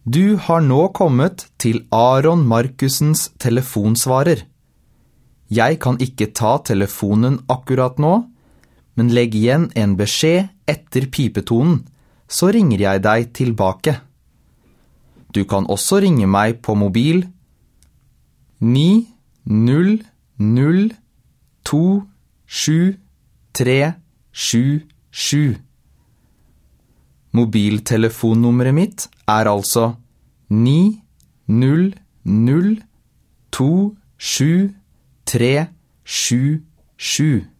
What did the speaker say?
Du har nå kommet til Aron Markusens telefonsvarer. Jeg kan ikke ta telefonen akkurat nå, men legg igjen en beskjed etter pipetonen, så ringer jeg deg tilbake. Du kan også ringe meg på mobil 900273777. Mobiltelefonnummeret mitt altså 900273777.